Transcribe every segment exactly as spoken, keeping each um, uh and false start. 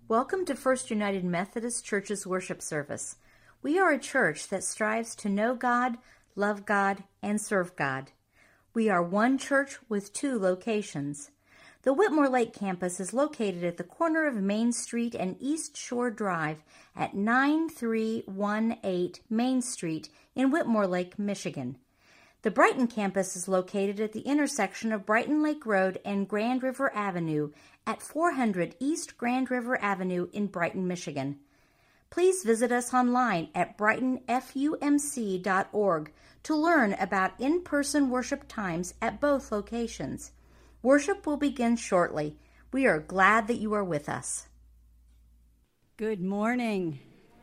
Welcome to First United Methodist Church's worship service. We are a church that strives to know God, love God, and serve God. We are one church with two locations. The Whitmore Lake campus is located at the corner of Main Street and East Shore Drive at nine three one eight Main Street in Whitmore Lake, Michigan. The Brighton campus is located at the intersection of Brighton Lake Road and Grand River Avenue at four hundred East Grand River Avenue in Brighton, Michigan. Please visit us online at brighton f u m c dot org to learn about in-person worship times at both locations. Worship will begin shortly. We are glad that you are with us. Good morning.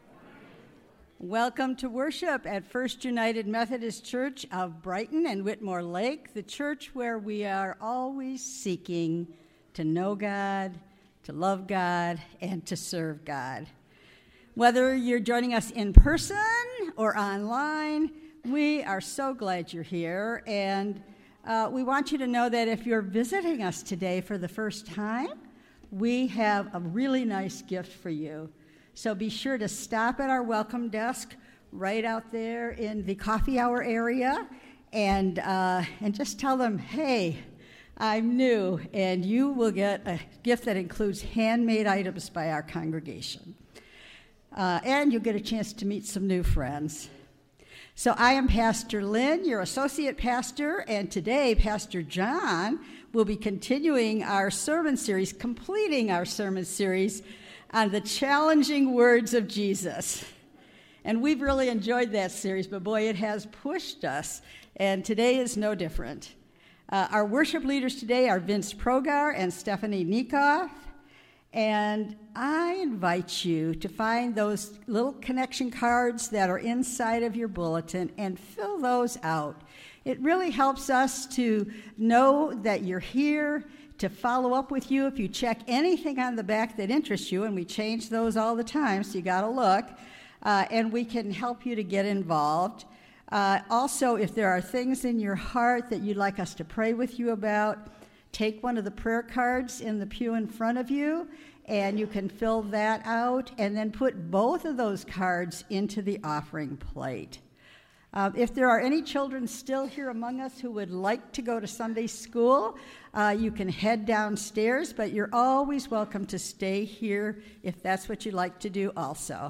Welcome to worship at First United Methodist Church of Brighton and Whitmore Lake, the church where we are always seeking to know God, to love God, and to serve God. Whether you're joining us in person or online, we are so glad you're here, and uh, we want you to know that if you're visiting us today for the first time, we have a really nice gift for you. So be sure to stop at our welcome desk right out there in the coffee hour area and uh, and just tell them, hey, I'm new, and you will get a gift that includes handmade items by our congregation. Uh, and you'll get a chance to meet some new friends. So I am Pastor Lynn, your associate pastor, and today Pastor John will be continuing our sermon series, completing our sermon series on the challenging words of Jesus. And we've really enjoyed that series, but boy, it has pushed us, and today is no different. Uh, our worship leaders today are Vince Progar and Stephanie Nikoff, and I invite you to find those little connection cards that are inside of your bulletin and fill those out. It really helps us to know that you're here, to follow up with you if you check anything on the back that interests you, and we change those all the time, so you got to look, uh, and we can help you to get involved. Uh, also, if there are things in your heart that you'd like us to pray with you about, take one of the prayer cards in the pew in front of you, and you can fill that out, and then put both of those cards into the offering plate. Uh, if there are any children still here among us who would like to go to Sunday school, uh, you can head downstairs, but you're always welcome to stay here if that's what you'd like to do also.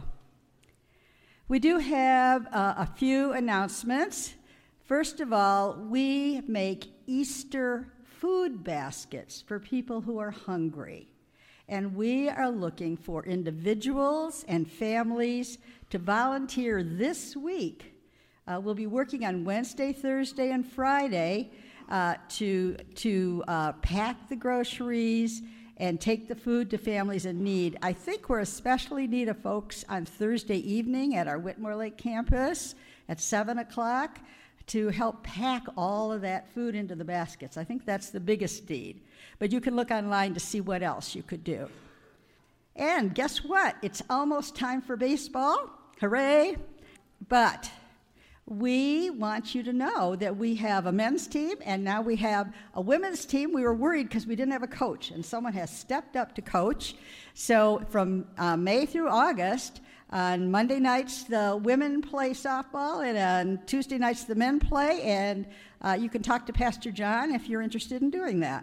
We do have uh, a few announcements. First of all, we make Easter food baskets for people who are hungry. And we are looking for individuals and families to volunteer this week. Uh, we'll be working on Wednesday, Thursday, and Friday uh, to, to uh, pack the groceries and take the food to families in need. I think we're especially in need of folks on Thursday evening at our Whitmore Lake campus at seven o'clock to help pack all of that food into the baskets. I think that's the biggest need. But you can look online to see what else you could do. And guess what? It's almost time for baseball. Hooray! But we want you to know that we have a men's team, and now we have a women's team. We were worried because we didn't have a coach, and someone has stepped up to coach. So from uh, May through August, on Monday nights, the women play softball, and on Tuesday nights, the men play, and uh, you can talk to Pastor John if you're interested in doing that.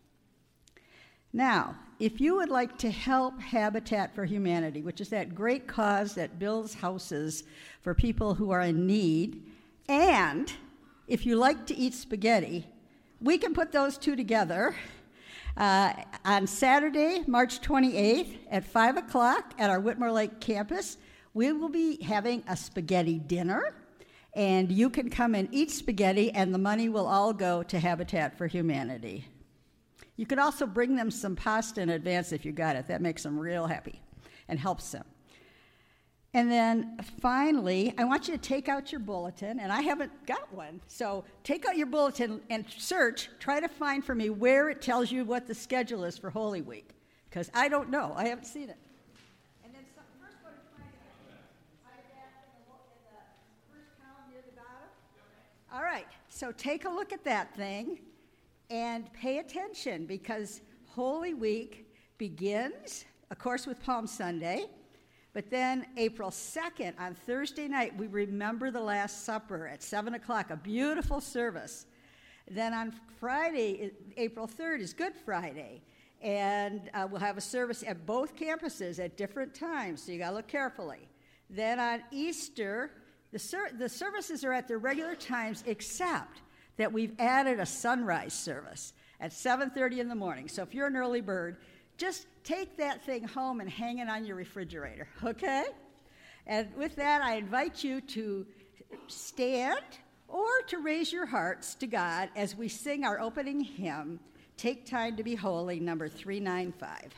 Now, if you would like to help Habitat for Humanity, which is that great cause that builds houses for people who are in need, and if you like to eat spaghetti, we can put those two together. Uh, on Saturday, March twenty-eighth at five o'clock at our Whitmore Lake campus, we will be having a spaghetti dinner, and you can come and eat spaghetti, and the money will all go to Habitat for Humanity. You could also bring them some pasta in advance if you got it. That makes them real happy and helps them. And then finally, I want you to take out your bulletin, and I haven't got one. So take out your bulletin and search, try to find for me where it tells you what the schedule is for Holy Week, because I don't know. I haven't seen it. And then some, first go to find it. Find that in the, in the first column near the bottom. All right, so take a look at that thing and pay attention, because Holy Week begins of course, with Palm Sunday. But then April second, on Thursday night, we remember the Last Supper at seven o'clock, a beautiful service. Then on Friday, April third, is Good Friday. And uh, we'll have a service at both campuses at different times, so you got to look carefully. Then on Easter, the, ser- the services are at their regular times, except that we've added a sunrise service at seven thirty in the morning. So if you're an early bird, just take that thing home and hang it on your refrigerator, okay? And with that, I invite you to stand or to raise your hearts to God as we sing our opening hymn, Take Time to Be Holy, number three ninety-five.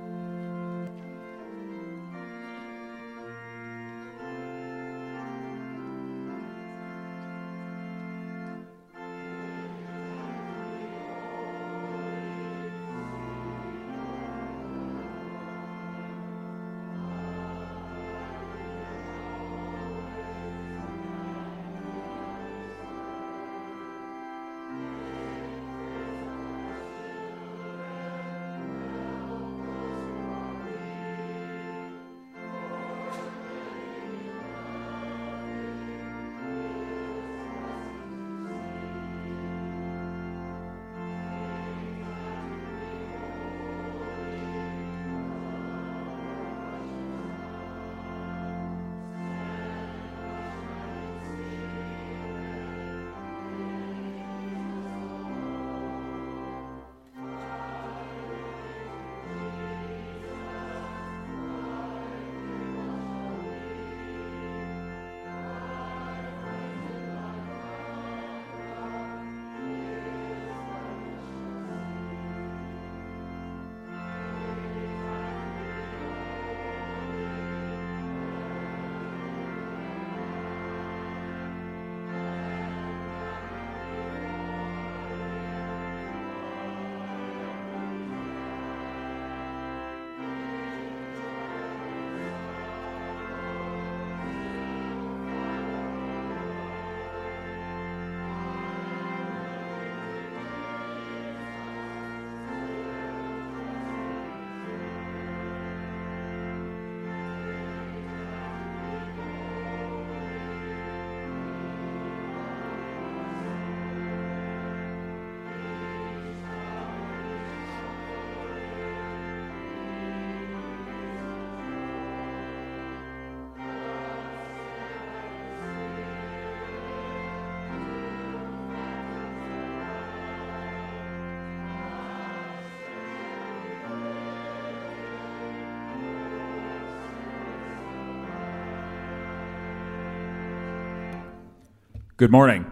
Good morning.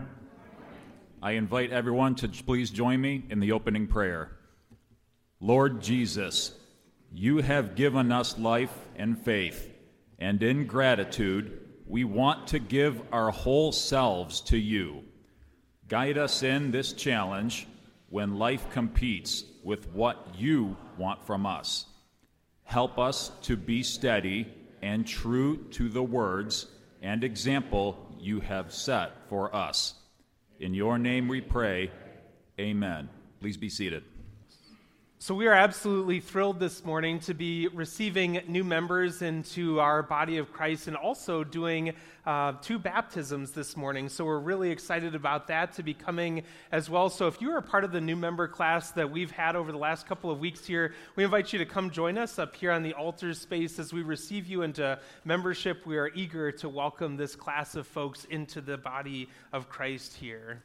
I invite everyone to please join me in the opening prayer. Lord Jesus, you have given us life and faith, and in gratitude, we want to give our whole selves to you. Guide us in this challenge when life competes with what you want from us. Help us to be steady and true to the words and example you have set for us. In your name we pray, amen. Please be seated. So we are absolutely thrilled this morning to be receiving new members into our body of Christ and also doing uh, two baptisms this morning. So we're really excited about that to be coming as well. So if you are a part of the new member class that we've had over the last couple of weeks here, we invite you to come join us up here on the altar space as we receive you into membership. We are eager to welcome this class of folks into the body of Christ here.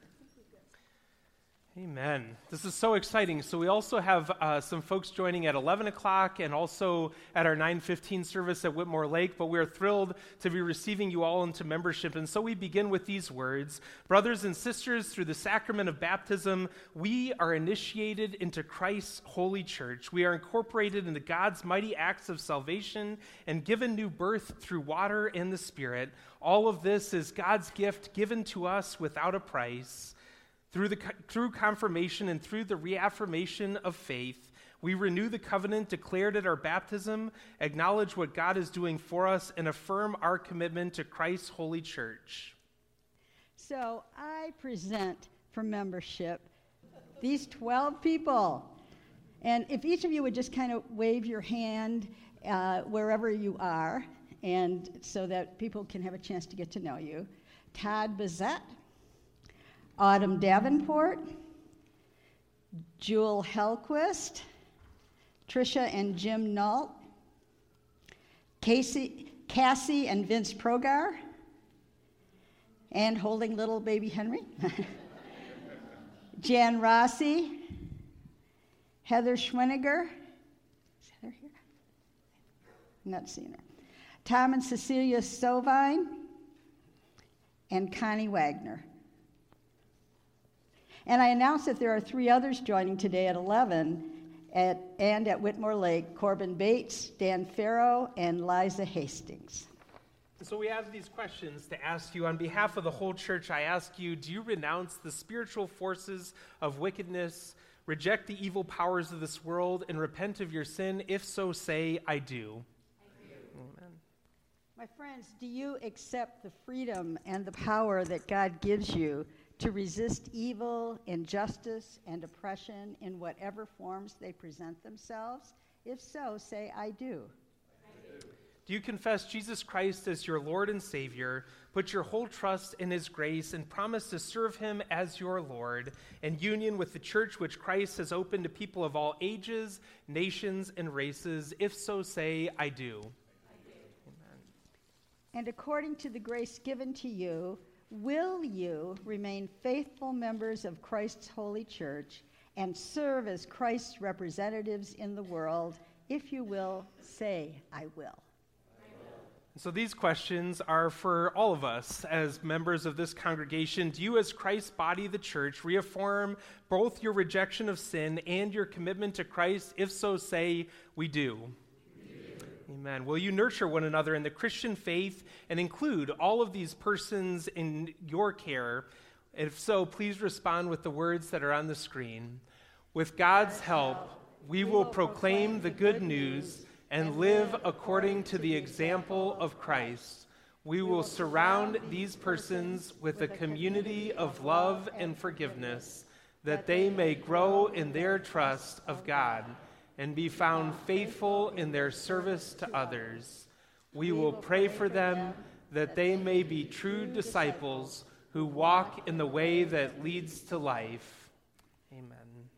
Amen. This is so exciting. So we also have uh, some folks joining at eleven o'clock and also at our nine fifteen service at Whitmore Lake, but we're thrilled to be receiving you all into membership. And so we begin with these words. Brothers and sisters, through the sacrament of baptism, we are initiated into Christ's holy church. We are incorporated into God's mighty acts of salvation and given new birth through water and the Spirit. All of this is God's gift given to us without a price. Through the through confirmation and through the reaffirmation of faith, we renew the covenant declared at our baptism, acknowledge what God is doing for us, and affirm our commitment to Christ's holy church. So I present for membership these twelve people. And if each of you would just kind of wave your hand uh, wherever you are, and so that people can have a chance to get to know you. Todd Bazette, Autumn Davenport, Jewel Hellquist, Tricia and Jim Nault, Casey, Cassie and Vince Progar, and holding little baby Henry, Jan Rossi, Heather Schwiniger, is Heather here? I'm not seeing her. Tom and Cecilia Sovine, and Connie Wagner. And I announced that there are three others joining today at eleven, at, and at Whitmore Lake, Corbin Bates, Dan Farrow, and Liza Hastings. So we have these questions to ask you. On behalf of the whole church, I ask you, do you renounce the spiritual forces of wickedness, reject the evil powers of this world, and repent of your sin? If so, say, I do. I do. Amen. My friends, do you accept the freedom and the power that God gives you to resist evil, injustice, and oppression in whatever forms they present themselves? If so, say, I do. I do. Do you confess Jesus Christ as your Lord and Savior, put your whole trust in his grace, and promise to serve him as your Lord, in union with the church which Christ has opened to people of all ages, nations, and races? If so, say, I do. I do. Amen. And according to the grace given to you, will you remain faithful members of Christ's holy church and serve as Christ's representatives in the world? If you will, say, I will. So these questions are for all of us as members of this congregation. Do you, as Christ's body, the church, reaffirm both your rejection of sin and your commitment to Christ? If so, say, we do. Amen. Will you nurture one another in the Christian faith and include all of these persons in your care? If so, please respond with the words that are on the screen. With God's help, we will proclaim the good news and live according to the example of Christ. We will surround these persons with a community of love and forgiveness, that they may grow in their trust of God and be found faithful in their service to others. We will pray for them that they may be true disciples who walk in the way that leads to life. Amen.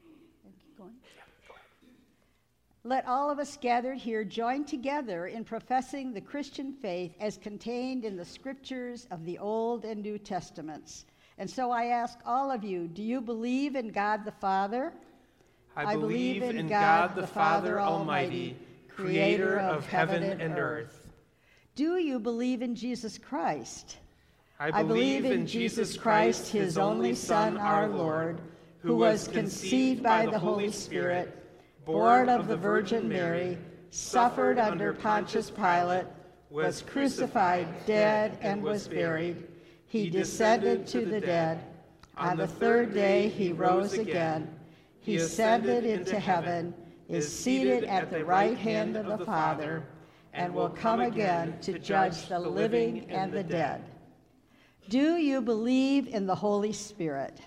Let all of us gathered here join together in professing the Christian faith as contained in the scriptures of the Old and New Testaments. And so I ask all of you, do you believe in God the Father? I believe in God the Father Almighty, creator of heaven and earth. Do you believe in Jesus Christ? I believe in Jesus Christ, his only Son, our Lord, who was conceived by the Holy Spirit, born of the Virgin Mary, suffered under Pontius Pilate, was crucified, dead, and was buried. He descended to the dead. On the third day he rose again. He ascended into heaven, is seated at the right hand of the Father, and will come again to judge the living and the dead. Do you believe in the Holy Spirit?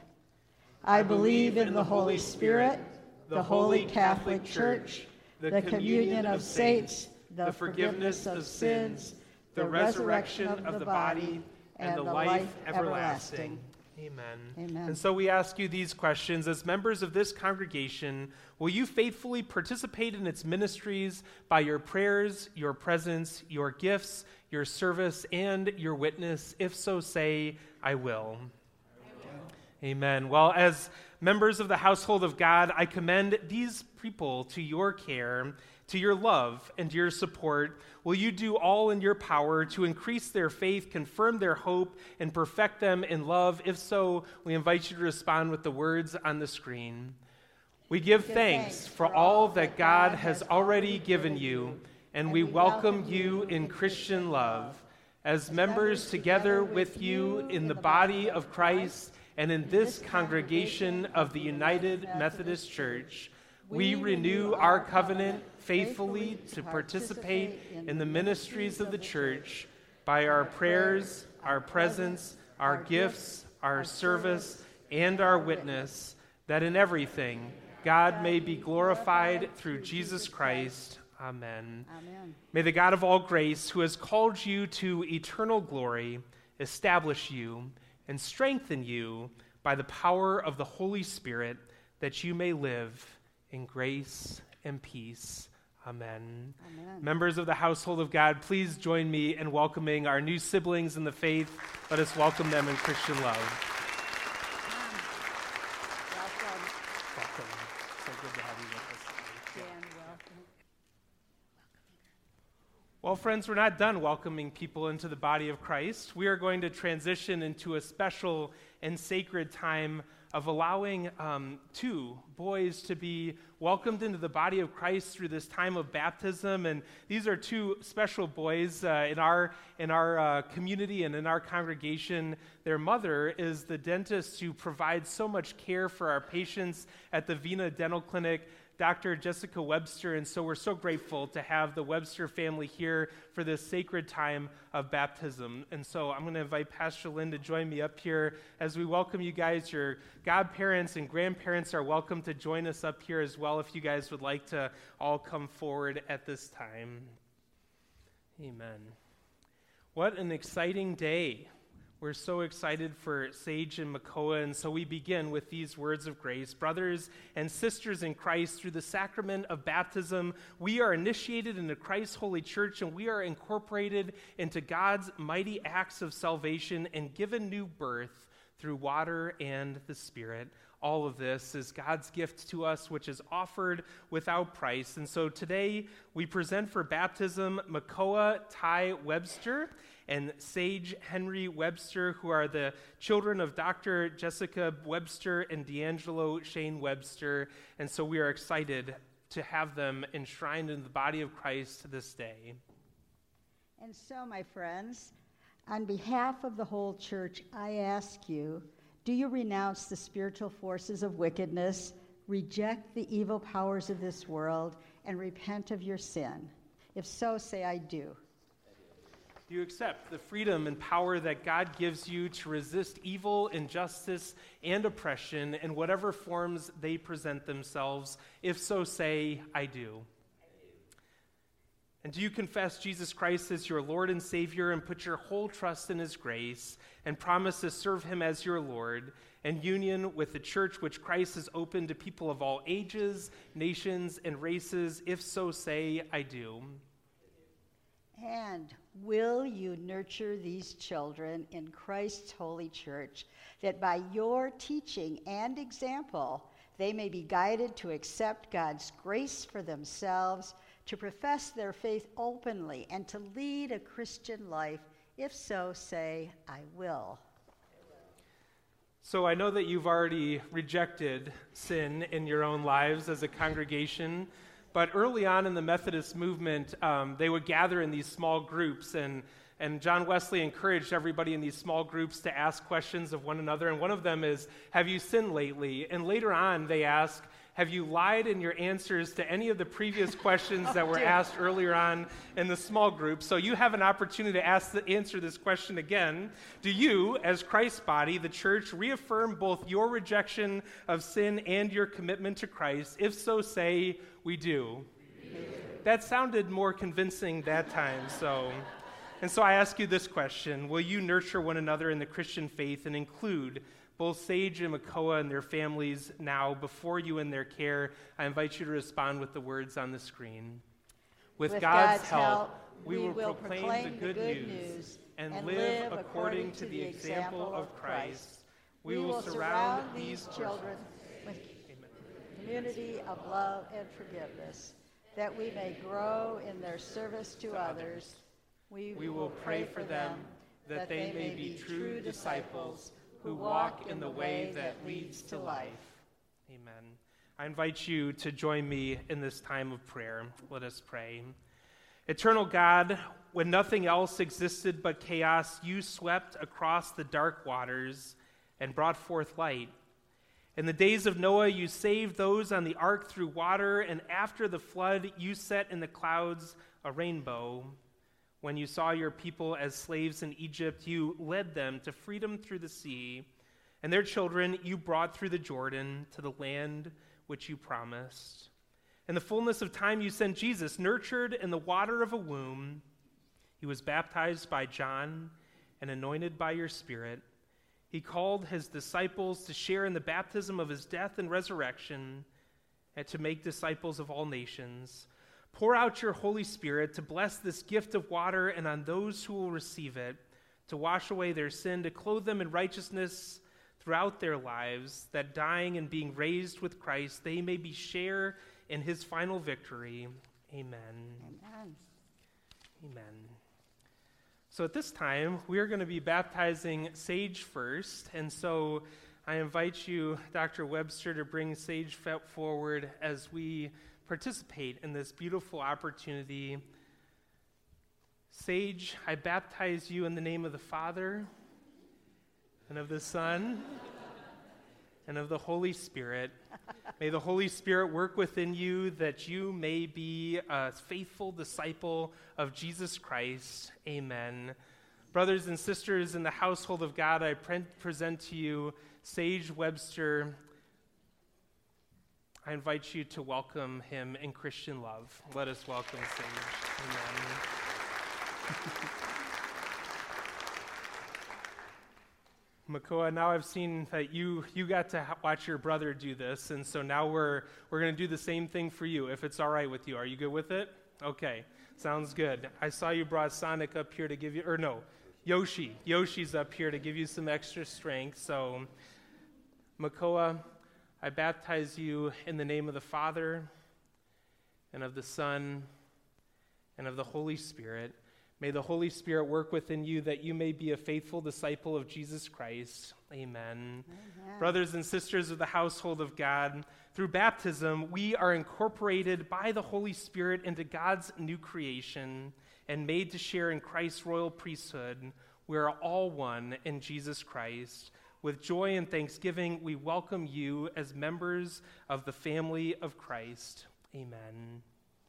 I believe in the Holy Spirit, the Holy Catholic Church, the communion of saints, the forgiveness of sins, the resurrection of the body, and the life everlasting. Amen. Amen. And so we ask you these questions. As members of this congregation, will you faithfully participate in its ministries by your prayers, your presence, your gifts, your service, and your witness? If so, say, I will. I will. Amen. Well, as members of the household of God, I commend these people to your care, to your love, and to your support. Will you do all in your power to increase their faith, confirm their hope, and perfect them in love? If so, we invite you to respond with the words on the screen. We give thanks for all that God has already given you, and we welcome you in Christian love. As members together with you in the body of Christ and in this congregation of the United Methodist Church, we renew our covenant faithfully to participate in the ministries of the church by our prayers, our presence, our gifts, our service, and our witness, that in everything God may be glorified through Jesus Christ. Amen. Amen. May the God of all grace, who has called you to eternal glory, establish you and strengthen you by the power of the Holy Spirit, that you may live in grace and peace. Amen. Amen. Members of the household of God, please join me in welcoming our new siblings in the faith. Let us welcome them in Christian love. Welcome. Welcome. So good to have you with us. Dan, welcome. Well, friends, we're not done welcoming people into the body of Christ. We are going to transition into a special and sacred time of allowing um, two boys to be welcomed into the body of Christ through this time of baptism. And these are two special boys uh, in our in our uh, community and in our congregation. Their mother is the dentist who provides so much care for our patients at the Vena Dental Clinic, Doctor Jessica Webster, and so we're so grateful to have the Webster family here for this sacred time of baptism. And so I'm going to invite Pastor Lynn to join me up here as we welcome you guys. Your godparents and grandparents are welcome to join us up here as well if you guys would like to all come forward at this time. Amen. What an exciting day. We're so excited for Sage and Makoa, and so we begin with these words of grace. Brothers and sisters in Christ, through the sacrament of baptism, we are initiated into Christ's holy church, and we are incorporated into God's mighty acts of salvation and given new birth through water and the Spirit. All of this is God's gift to us, which is offered without price. And so today we present for baptism Makoa Ty Webster and Sage Henry Webster, who are the children of Doctor Jessica Webster and D'Angelo Shane Webster. And so we are excited to have them enshrined in the body of Christ this day. And so, my friends, on behalf of the whole church, I ask you, do you renounce the spiritual forces of wickedness, reject the evil powers of this world, and repent of your sin? If so, say, I do. Do you accept the freedom and power that God gives you to resist evil, injustice, and oppression in whatever forms they present themselves? If so, say, I do. And do you confess Jesus Christ as your Lord and Savior and put your whole trust in his grace and promise to serve him as your Lord in union with the church which Christ has opened to people of all ages, nations, and races? If so, say, I do. And will you nurture these children in Christ's holy church, that by your teaching and example, they may be guided to accept God's grace for themselves, to profess their faith openly, and to lead a Christian life? If so, say, I will. So I know that you've already rejected sin in your own lives as a congregation, but early on in the Methodist movement, um, they would gather in these small groups, and, and John Wesley encouraged everybody in these small groups to ask questions of one another, and one of them is, have you sinned lately? And later on, they ask, have you lied in your answers to any of the previous questions oh, that were dear. asked earlier on in the small group? So you have an opportunity to ask the, answer this question again. Do you, as Christ's body, the church, reaffirm both your rejection of sin and your commitment to Christ? If so, say, we do. We do. That sounded more convincing that time, so... And so I ask you this question. Will you nurture one another in the Christian faith and include both Sage and Makoa and their families now before you in their care? I invite you to respond with the words on the screen. With, with God's, God's help, help, we, we will will proclaim, proclaim the good, the good news, news and, and live, live according to the example of Christ. We, we will surround these children with a community of love and forgiveness, that we may grow in their service to others. We, we will pray for them that they may be true disciples who walk in the way that leads to life. Amen. I invite you to join me in this time of prayer. Let us pray. Eternal God, when nothing else existed but chaos, you swept across the dark waters and brought forth light. In the days of Noah, you saved those on the ark through water, and after the flood, you set in the clouds a rainbow. When you saw your people as slaves in Egypt, you led them to freedom through the sea, and their children you brought through the Jordan to the land which you promised. In the fullness of time, you sent Jesus, nurtured in the water of a womb. He was baptized by John and anointed by your Spirit. He called his disciples to share in the baptism of his death and resurrection and to make disciples of all nations. Pour out your Holy Spirit to bless this gift of water and on those who will receive it, to wash away their sin, to clothe them in righteousness throughout their lives, that dying and being raised with Christ, they may be share in his final victory. Amen. Amen. Amen. So at this time, we are going to be baptizing Sage first, and so I invite you, Doctor Webster, to bring Sage forward as we participate in this beautiful opportunity. Sage, I baptize you in the name of the Father, and of the Son, and of the Holy Spirit. May the Holy Spirit work within you that you may be a faithful disciple of Jesus Christ. Amen. Brothers and sisters in the household of God, I pre- present to you Sage Webster. I invite you to welcome him in Christian love. Let us welcome Sage. Amen. Makoa, now I've seen that you you got to ha- watch your brother do this, and so now we're we're going to do the same thing for you, if it's all right with you. Are you good with it? Okay, sounds good. I saw you brought Sonic up here to give you, or no, Yoshi. Yoshi's up here to give you some extra strength. So, Makoa, I baptize you in the name of the Father, and of the Son, and of the Holy Spirit. May the Holy Spirit work within you that you may be a faithful disciple of Jesus Christ. Amen. Amen. Brothers and sisters of the household of God, through baptism, we are incorporated by the Holy Spirit into God's new creation and made to share in Christ's royal priesthood. We are all one in Jesus Christ. With joy and thanksgiving, we welcome you as members of the family of Christ. Amen.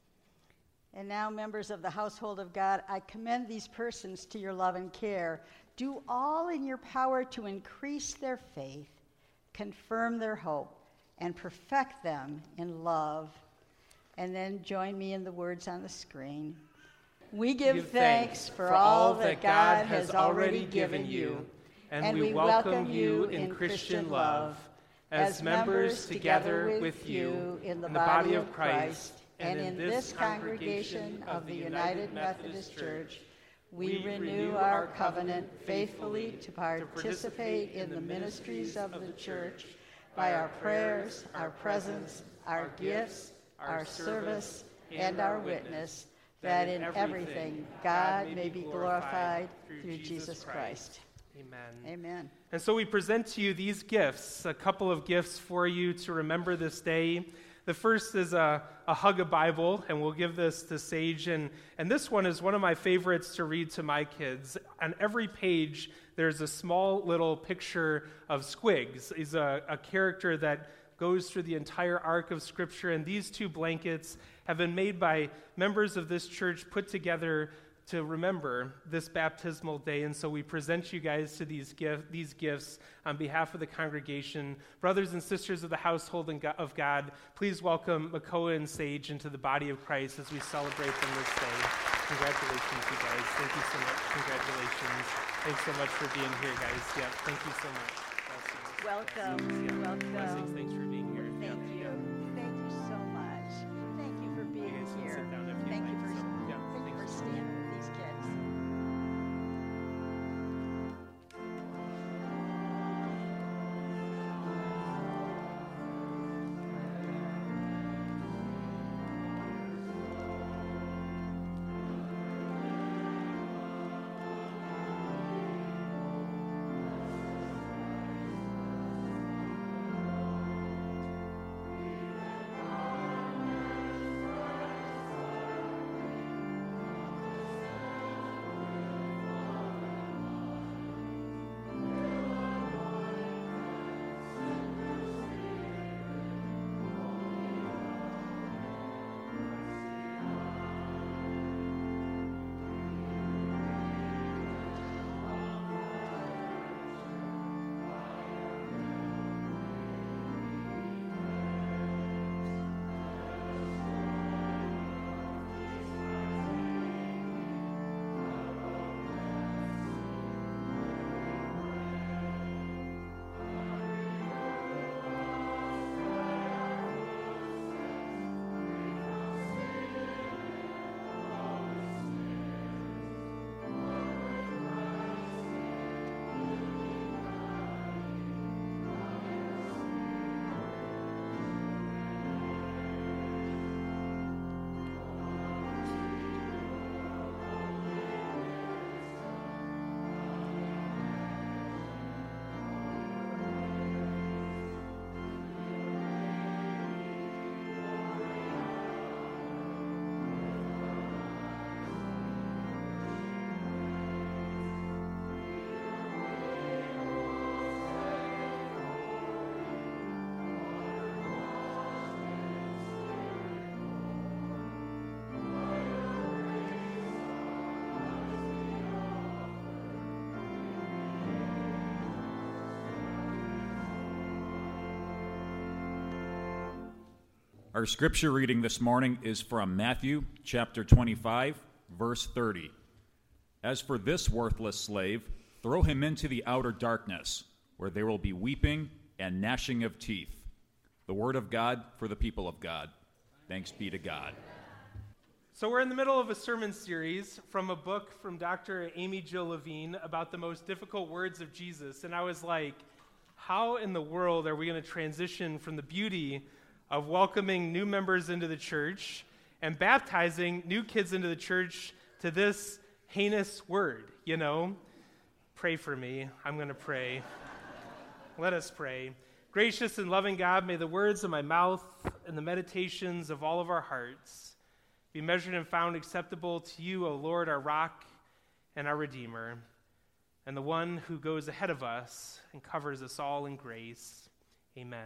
And now, members of the household of God, I commend these persons to your love and care. Do all in your power to increase their faith, confirm their hope, and perfect them in love. And then join me in the words on the screen. We give, give thanks, thanks for all that God has already given you, and, and we welcome you in Christian love, as members together with you in the body of Christ. And in this congregation of the United Methodist Church, we renew our covenant faithfully to participate in the ministries of the church by our prayers, our presence, our gifts, our service, and our witness, that in everything God may be glorified through Jesus Christ. Amen. Amen. And so we present to you these gifts, a couple of gifts for you to remember this day. The first is a, a hug a Bible, and we'll give this to Sage. And, and this one is one of my favorites to read to my kids. On every page, there's a small little picture of Squigs. He's a, a character that goes through the entire arc of Scripture. And these two blankets have been made by members of this church, put together to remember this baptismal day. And so we present you guys to these, gift, these gifts on behalf of the congregation. Brothers and sisters of the household of God, please welcome Makoa and Sage into the body of Christ as we celebrate them this day. Congratulations, you guys. Thank you so much. Congratulations. Thanks so much for being here, guys. Yeah, thank you so much. Blessings. Welcome. Blessings. Yeah. Welcome. Blessings. Thanks for being here. Thank yeah. you. Yeah. Thank you so much. Thank you for being You guys can here. sit down if you'd Thank like. you for, So, yeah, thank you thanks for so much. standing with these kids. Our scripture reading this morning is from Matthew chapter twenty-five, verse thirty. As for this worthless slave, throw him into the outer darkness, where there will be weeping and gnashing of teeth. The word of God for the people of God. Thanks be to God. So we're in the middle of a sermon series from a book from Doctor Amy Jill Levine about the most difficult words of Jesus. And I was like, how in the world are we going to transition from the beauty of welcoming new members into the church and baptizing new kids into the church to this heinous word, you know? Pray for me. I'm going to pray. Let us pray. Gracious and loving God, may the words of my mouth and the meditations of all of our hearts be measured and found acceptable to you, O Lord, our rock and our Redeemer, and the one who goes ahead of us and covers us all in grace. Amen.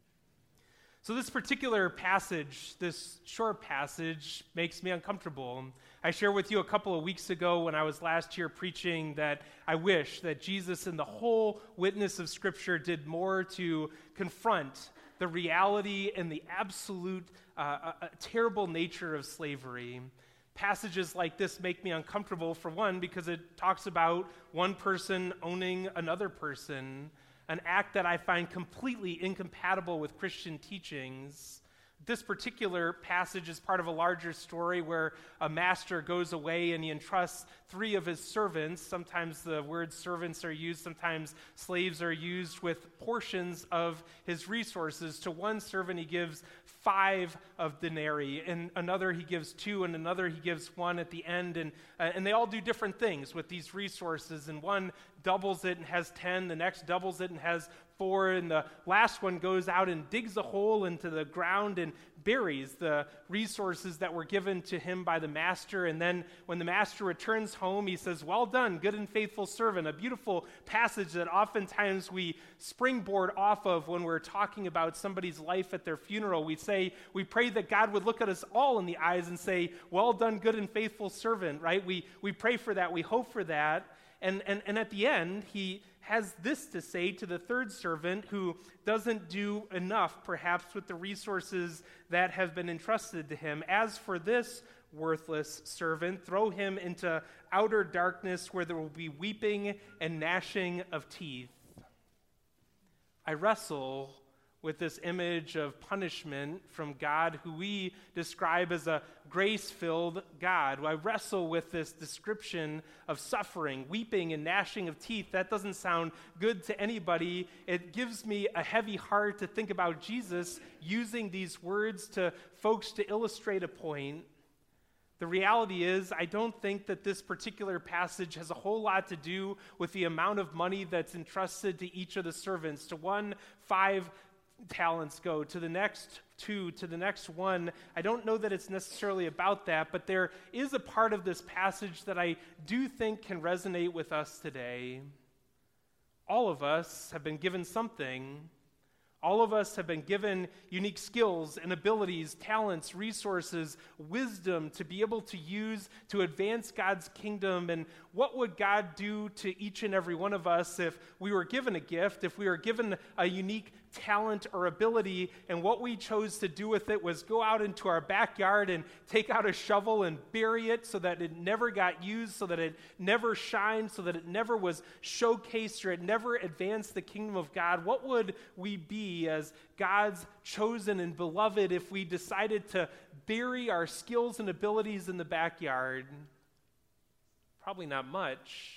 So this particular passage, this short passage, makes me uncomfortable. I shared with you a couple of weeks ago when I was last year preaching that I wish that Jesus and the whole witness of Scripture did more to confront the reality and the absolute uh, uh, terrible nature of slavery. Passages like this make me uncomfortable, for one, because it talks about one person owning another person, an act that I find completely incompatible with Christian teachings. This particular passage is part of a larger story where a master goes away and he entrusts three of his servants. Sometimes the word servants are used, sometimes slaves are used, with portions of his resources. To one servant he gives five of denarii, and another he gives two, and another he gives one at the end, and uh, and they all do different things with these resources, and one doubles it and has ten, the next doubles it and has four, and the last one goes out and digs a hole into the ground and buries the resources that were given to him by the master. And then when the master returns home, he says, "Well done, good and faithful servant." A beautiful passage that oftentimes we springboard off of when we're talking about somebody's life at their funeral. We say, we pray that God would look at us all in the eyes and say, "Well done, good and faithful servant," right? We we pray for that, we hope for that. And, and, and at the end, he has this to say to the third servant who doesn't do enough, perhaps, with the resources that have been entrusted to him. "As for this worthless servant, throw him into outer darkness where there will be weeping and gnashing of teeth." I wrestle with this image of punishment from God, who we describe as a grace-filled God. I wrestle with this description of suffering, weeping, and gnashing of teeth. That doesn't sound good to anybody. It gives me a heavy heart to think about Jesus using these words to folks to illustrate a point. The reality is, I don't think that this particular passage has a whole lot to do with the amount of money that's entrusted to each of the servants. To one, five talents go, to the next two, to the next one. I don't know that it's necessarily about that, but there is a part of this passage that I do think can resonate with us today. All of us have been given something. All of us have been given unique skills and abilities, talents, resources, wisdom to be able to use to advance God's kingdom. And what would God do to each and every one of us if we were given a gift, if we were given a unique talent or ability, and what we chose to do with it was go out into our backyard and take out a shovel and bury it so that it never got used, so that it never shined, so that it never was showcased, or it never advanced the kingdom of God? What would we be as God's chosen and beloved if we decided to bury our skills and abilities in the backyard? Probably not much.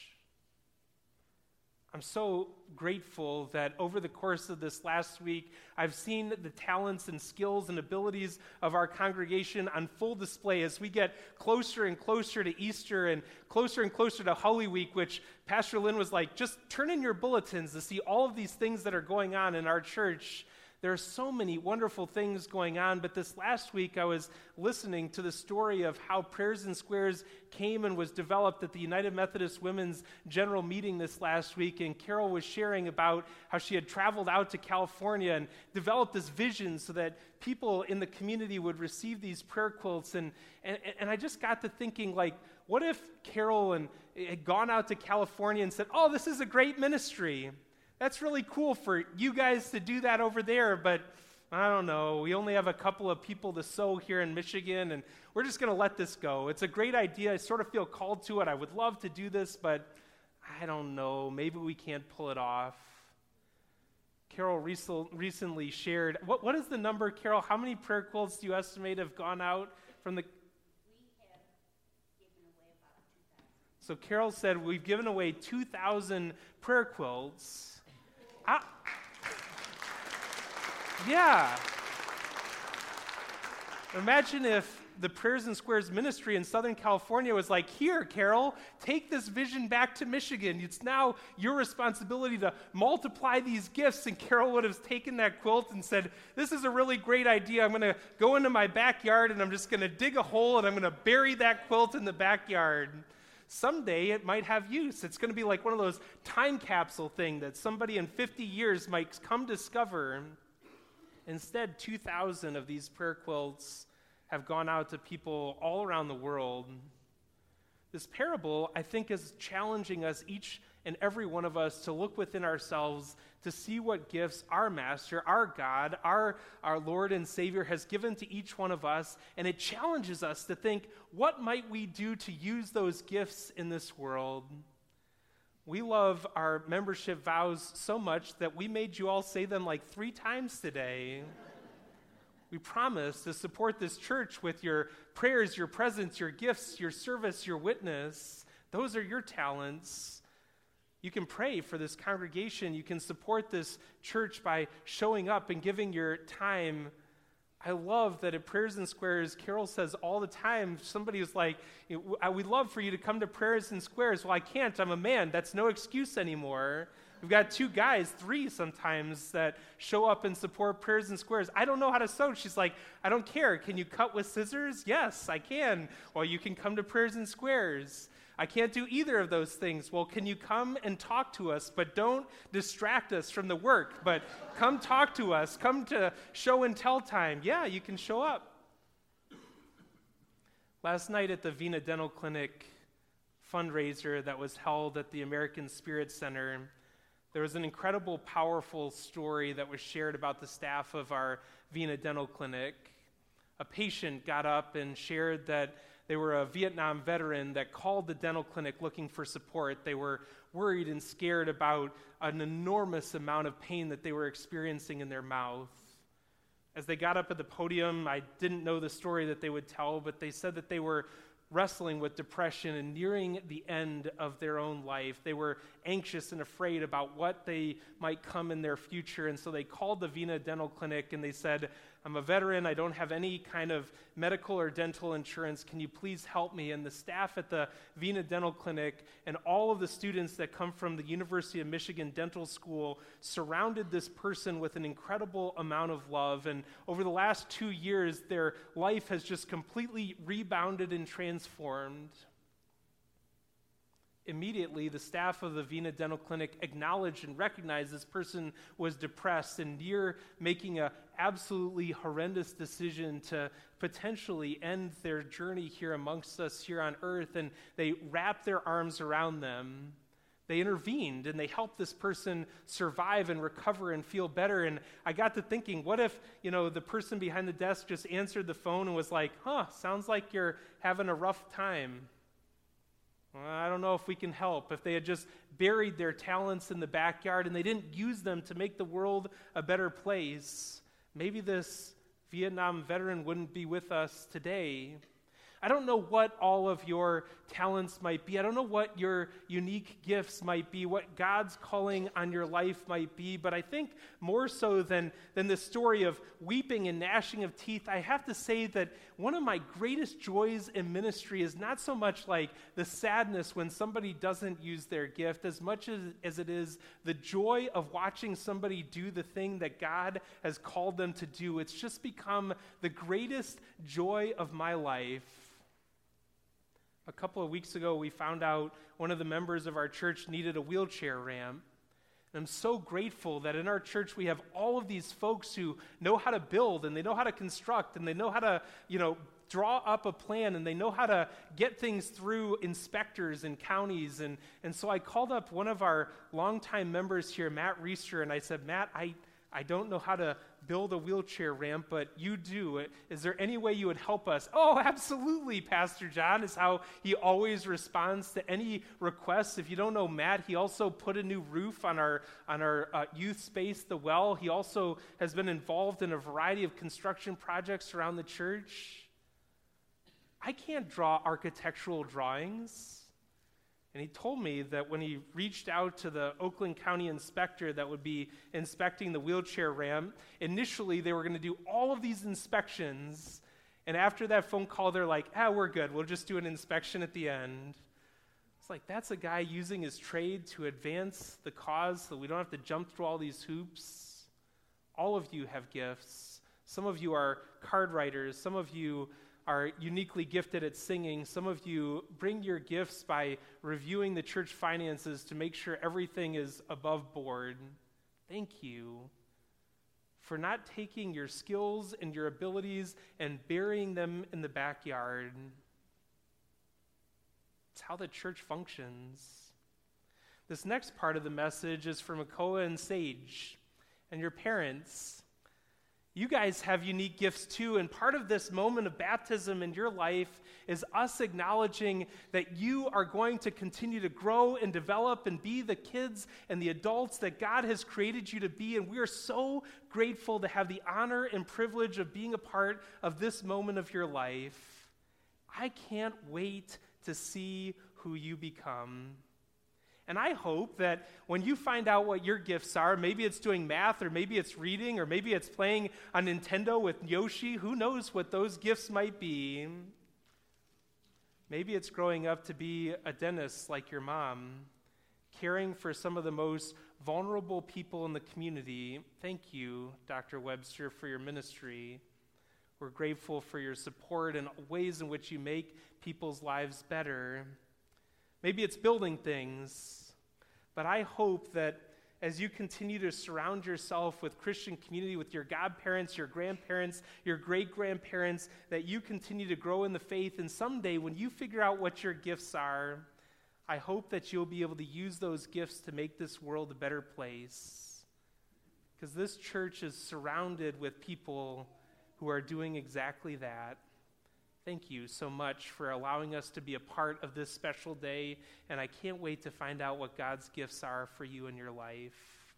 I'm so grateful that over the course of this last week, I've seen the talents and skills and abilities of our congregation on full display as we get closer and closer to Easter and closer and closer to Holy Week, which Pastor Lynn was like, just turn in your bulletins to see all of these things that are going on in our church. There are so many wonderful things going on, but this last week I was listening to the story of how Prayers and Squares came and was developed at the United Methodist Women's General Meeting this last week, and Carol was sharing about how she had traveled out to California and developed this vision so that people in the community would receive these prayer quilts, and and, and I just got to thinking, like, what if Carol and, had gone out to California and said, oh, this is a great ministry. That's really cool for you guys to do that over there, but I don't know, we only have a couple of people to sow here in Michigan, and we're just going to let this go. It's a great idea. I sort of feel called to it. I would love to do this, but I don't know. Maybe we can't pull it off. Carol recently shared, what, what is the number, Carol? How many prayer quilts do you estimate have gone out from the... So Carol said, we've given away two thousand prayer quilts. I, yeah. Imagine if the Prayers and Squares ministry in Southern California was like, here, Carol, take this vision back to Michigan. It's now your responsibility to multiply these gifts. And Carol would have taken that quilt and said, this is a really great idea. I'm going to go into my backyard and I'm just going to dig a hole and I'm going to bury that quilt in the backyard. Someday it might have use. It's going to be like one of those time capsule thing that somebody in fifty years might come discover. Instead, two thousand of these prayer quilts have gone out to people all around the world. This parable, I think, is challenging us, each and every one of us, to look within ourselves to see what gifts our Master, our God, our, our Lord and Savior has given to each one of us. And it challenges us to think, what might we do to use those gifts in this world? We love our membership vows so much that we made you all say them like three times today. We promise to support this church with your prayers, your presence, your gifts, your service, your witness. Those are your talents. You can pray for this congregation. You can support this church by showing up and giving your time. I love that at Prayers and Squares, Carol says all the time, somebody is like, we'd love for you to come to Prayers and Squares. Well, I can't. I'm a man. That's no excuse anymore. We've got two guys, three sometimes, that show up and support Prayers and Squares. I don't know how to sew. She's like, I don't care. Can you cut with scissors? Yes, I can. Well, you can come to Prayers and Squares. I can't do either of those things. Well, can you come and talk to us, but don't distract us from the work, but come talk to us. Come to show and tell time. Yeah, you can show up. Last night at the Vena Dental Clinic fundraiser that was held at the American Spirit Center, there was an incredible, powerful story that was shared about the staff of our Vena Dental Clinic. A patient got up and shared that they were a Vietnam veteran that called the dental clinic looking for support. They were worried and scared about an enormous amount of pain that they were experiencing in their mouth. As they got up at the podium, I didn't know the story that they would tell, but they said that they were wrestling with depression and nearing the end of their own life. They were anxious and afraid about what they might come in their future, and so they called the Vena Dental Clinic and they said, I'm a veteran, I don't have any kind of medical or dental insurance, can you please help me? And the staff at the Vena Dental Clinic and all of the students that come from the University of Michigan Dental School surrounded this person with an incredible amount of love, and over the last two years, their life has just completely rebounded and transformed. Immediately, the staff of the Vena Dental Clinic acknowledged and recognized this person was depressed and near making an absolutely horrendous decision to potentially end their journey here amongst us here on earth, and they wrapped their arms around them. They intervened and they helped this person survive and recover and feel better. And I got to thinking, what if, you know, the person behind the desk just answered the phone and was like, huh, sounds like you're having a rough time. I don't know if we can help. If they had just buried their talents in the backyard and they didn't use them to make the world a better place, maybe this Vietnam veteran wouldn't be with us today. I don't know what all of your talents might be. I don't know what your unique gifts might be, what God's calling on your life might be, but I think more so than, than the story of weeping and gnashing of teeth, I have to say that one of my greatest joys in ministry is not so much like the sadness when somebody doesn't use their gift, as much as, as it is the joy of watching somebody do the thing that God has called them to do. It's just become the greatest joy of my life. A couple of weeks ago, we found out one of the members of our church needed a wheelchair ramp. And I'm so grateful that in our church we have all of these folks who know how to build and they know how to construct and they know how to, you know, draw up a plan and they know how to get things through inspectors and counties. And, and so I called up one of our longtime members here, Matt Reister, and I said, Matt, I, I don't know how to build a wheelchair ramp, but you do. Is there any way you would help us? Oh, absolutely, Pastor John, is how he always responds to any requests. If you don't know Matt, he also put a new roof on our, on our uh, youth space, The Well. He also has been involved in a variety of construction projects around the church. I can't draw architectural drawings. And he told me that when he reached out to the Oakland County inspector that would be inspecting the wheelchair ramp, initially they were going to do all of these inspections, and after that phone call, they're like, ah, we're good. We'll just do an inspection at the end. It's like, that's a guy using his trade to advance the cause so we don't have to jump through all these hoops. All of you have gifts. Some of you are card writers. Some of you are uniquely gifted at singing. Some of you bring your gifts by reviewing the church finances to make sure everything is above board. Thank you for not taking your skills and your abilities and burying them in the backyard. It's how the church functions. This next part of the message is for Makoa and Sage and your parents. You guys have unique gifts too, and part of this moment of baptism in your life is us acknowledging that you are going to continue to grow and develop and be the kids and the adults that God has created you to be, and we are so grateful to have the honor and privilege of being a part of this moment of your life. I can't wait to see who you become. And I hope that when you find out what your gifts are, maybe it's doing math, or maybe it's reading, or maybe it's playing on Nintendo with Yoshi, who knows what those gifts might be. Maybe it's growing up to be a dentist like your mom, caring for some of the most vulnerable people in the community. Thank you, Doctor Webster, for your ministry. We're grateful for your support and ways in which you make people's lives better. Maybe it's building things, but I hope that as you continue to surround yourself with Christian community, with your godparents, your grandparents, your great-grandparents, that you continue to grow in the faith, and someday when you figure out what your gifts are, I hope that you'll be able to use those gifts to make this world a better place. Because this church is surrounded with people who are doing exactly that. Thank you so much for allowing us to be a part of this special day, and I can't wait to find out what God's gifts are for you in your life.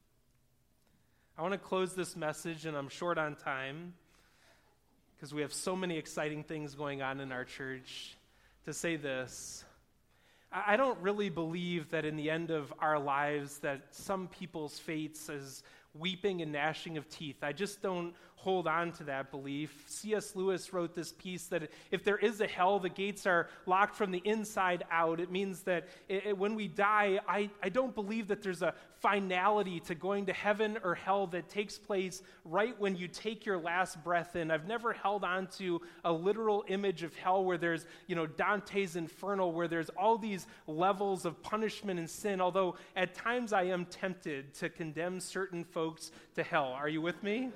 I want to close this message, and I'm short on time because we have so many exciting things going on in our church, to say this. I don't really believe that in the end of our lives that some people's fates is weeping and gnashing of teeth. I just don't hold on to that belief. C S Lewis wrote this piece that if there is a hell, the gates are locked from the inside out. It means that it, it, when we die, I, I don't believe that there's a finality to going to heaven or hell that takes place right when you take your last breath in. I've never held on to a literal image of hell where there's, you know, Dante's Inferno, where there's all these levels of punishment and sin, although at times I am tempted to condemn certain folks to hell. Are you with me?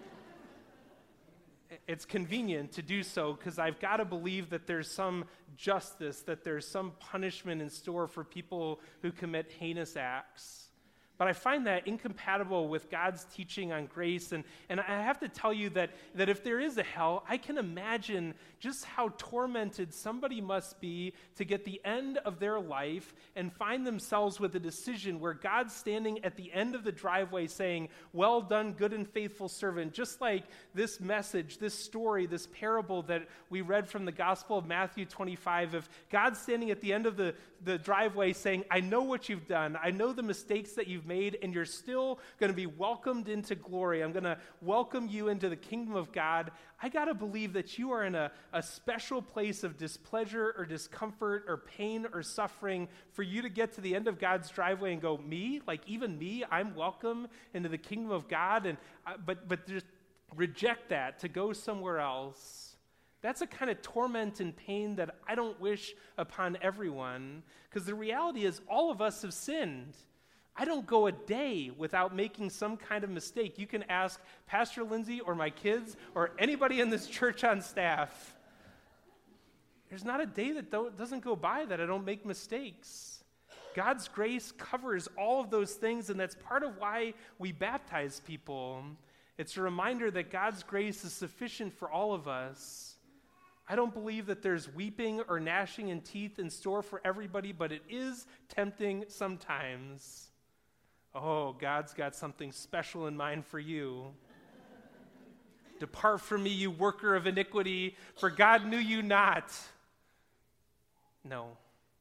It's convenient to do so because I've got to believe that there's some justice, that there's some punishment in store for people who commit heinous acts. But I find that incompatible with God's teaching on grace. And, and I have to tell you that, that if there is a hell, I can imagine just how tormented somebody must be to get the end of their life and find themselves with a decision where God's standing at the end of the driveway saying, well done, good and faithful servant. Just like this message, this story, this parable that we read from the Gospel of Matthew twenty-five, of God standing at the end of the, the driveway saying, I know what you've done. I know the mistakes that you've made, and you're still going to be welcomed into glory. I'm going to welcome you into the kingdom of God. I got to believe that you are in a, a special place of displeasure or discomfort or pain or suffering for you to get to the end of God's driveway and go, me? Like even me? I'm welcome into the kingdom of God? And uh, but but just reject that to go somewhere else. That's a kind of torment and pain that I don't wish upon everyone, because the reality is all of us have sinned. I don't go a day without making some kind of mistake. You can ask Pastor Lindsay or my kids or anybody in this church on staff. There's not a day that doesn't go by that I don't make mistakes. God's grace covers all of those things, and that's part of why we baptize people. It's a reminder that God's grace is sufficient for all of us. I don't believe that there's weeping or gnashing in teeth in store for everybody, but it is tempting sometimes. Oh, God's got something special in mind for you. Depart from me, you worker of iniquity, for God knew you not. No.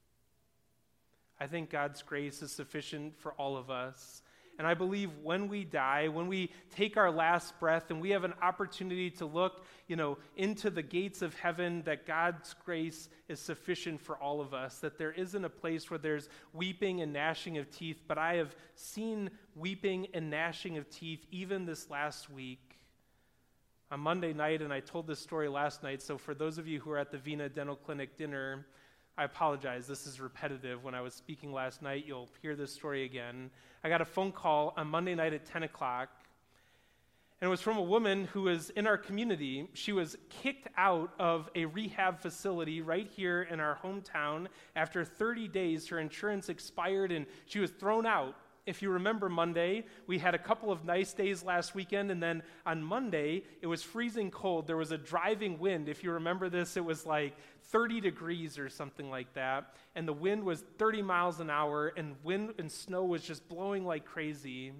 I think God's grace is sufficient for all of us. And I believe when we die, when we take our last breath and we have an opportunity to look, you know, into the gates of heaven, that God's grace is sufficient for all of us, that there isn't a place where there's weeping and gnashing of teeth, but I have seen weeping and gnashing of teeth even this last week. On Monday night, and I told this story last night, so for those of you who are at the Vena Dental Clinic dinner, I apologize, this is repetitive. When I was speaking last night, you'll hear this story again. I got a phone call on Monday night at ten o'clock, and it was from a woman who was in our community. She was kicked out of a rehab facility right here in our hometown. After thirty days, her insurance expired, and she was thrown out. If you remember Monday, we had a couple of nice days last weekend, and then on Monday, it was freezing cold. There was a driving wind. If you remember this, it was like thirty degrees or something like that, and the wind was thirty miles an hour, and wind and snow was just blowing like crazy.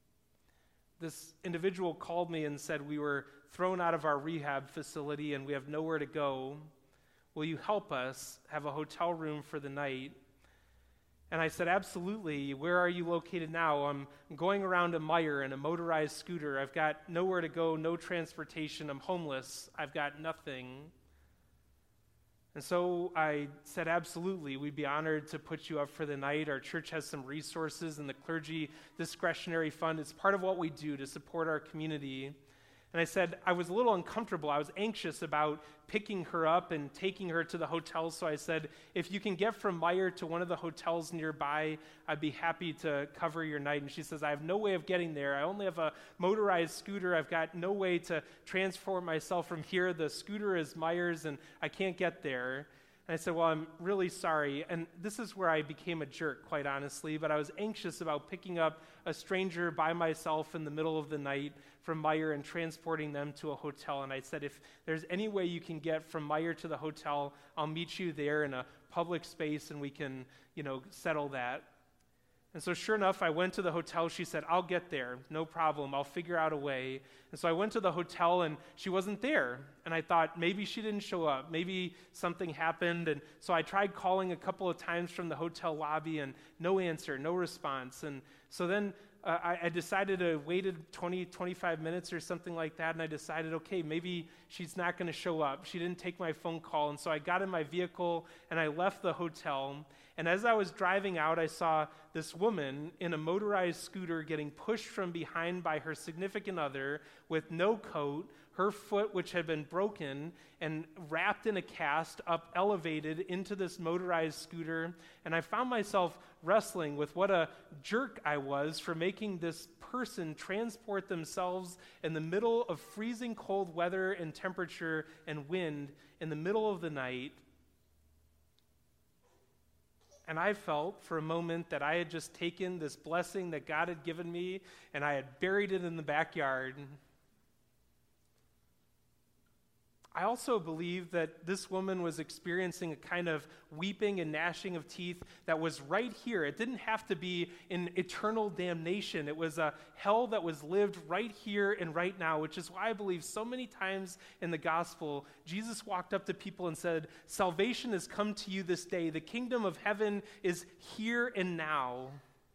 This individual called me and said, we were thrown out of our rehab facility, and we have nowhere to go. Will you help us have a hotel room for the night? And I said, absolutely. Where are you located now? I'm going around to Meijer in a motorized scooter. I've got nowhere to go, no transportation. I'm homeless. I've got nothing. And so I said, absolutely. We'd be honored to put you up for the night. Our church has some resources in the clergy discretionary fund. It's part of what we do to support our community. And I said, I was a little uncomfortable. I was anxious about picking her up and taking her to the hotel. So I said, if you can get from Meijer to one of the hotels nearby, I'd be happy to cover your night. And she says, I have no way of getting there. I only have a motorized scooter. I've got no way to transport myself from here. The scooter is Meijer's, and I can't get there. And I said, well, I'm really sorry. And this is where I became a jerk, quite honestly. But I was anxious about picking up a stranger by myself in the middle of the night from Meijer and transporting them to a hotel. And I said, if there's any way you can get from Meijer to the hotel, I'll meet you there in a public space and we can, you know, settle that. And so sure enough, I went to the hotel. She said, I'll get there. No problem. I'll figure out a way. And so I went to the hotel, and she wasn't there. And I thought maybe she didn't show up. Maybe something happened. And so I tried calling a couple of times from the hotel lobby, and no answer, no response. And so then uh, I, I decided to wait twenty, twenty-five minutes or something like that, and I decided, okay, maybe she's not going to show up. She didn't take my phone call. And so I got in my vehicle, and I left the hotel. And as I was driving out, I saw this woman in a motorized scooter getting pushed from behind by her significant other with no coat, her foot, which had been broken and wrapped in a cast, up elevated into this motorized scooter. And I found myself wrestling with what a jerk I was for making this person transport themselves in the middle of freezing cold weather and temperature and wind in the middle of the night. And I felt for a moment that I had just taken this blessing that God had given me and I had buried it in the backyard. I also believe that this woman was experiencing a kind of weeping and gnashing of teeth that was right here. It didn't have to be in eternal damnation. It was a hell that was lived right here and right now, which is why I believe so many times in the gospel, Jesus walked up to people and said, salvation has come to you this day. The kingdom of heaven is here and now.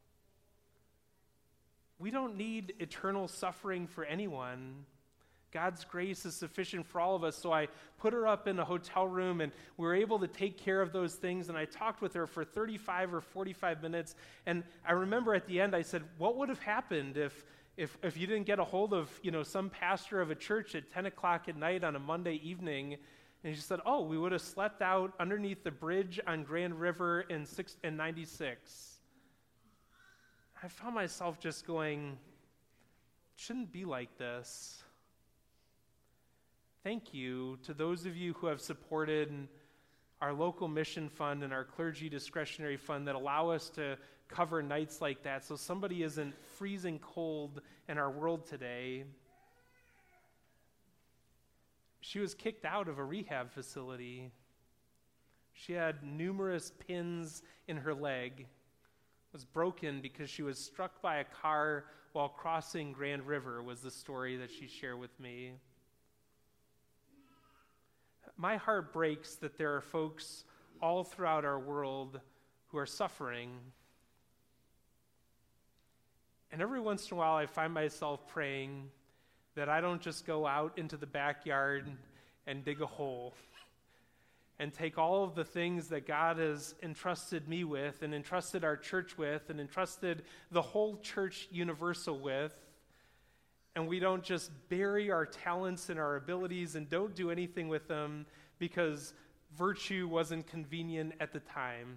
We don't need eternal suffering for anyone. God's grace is sufficient for all of us. So I put her up in a hotel room, and we were able to take care of those things. And I talked with her for thirty-five or forty-five minutes. And I remember at the end, I said, what would have happened if if, if you didn't get a hold of, you know, some pastor of a church at ten o'clock at night on a Monday evening? And she said, oh, we would have slept out underneath the bridge on Grand River in, six, in ninety-six. I found myself just going, it shouldn't be like this. Thank you to those of you who have supported our local mission fund and our clergy discretionary fund that allow us to cover nights like that so somebody isn't freezing cold in our world today. She was kicked out of a rehab facility. She had numerous pins in her leg. Was broken because she was struck by a car while crossing Grand River, was the story that she shared with me. My heart breaks that there are folks all throughout our world who are suffering. And every once in a while I find myself praying that I don't just go out into the backyard and dig a hole and take all of the things that God has entrusted me with and entrusted our church with and entrusted the whole church universal with, and we don't just bury our talents and our abilities and don't do anything with them because virtue wasn't convenient at the time.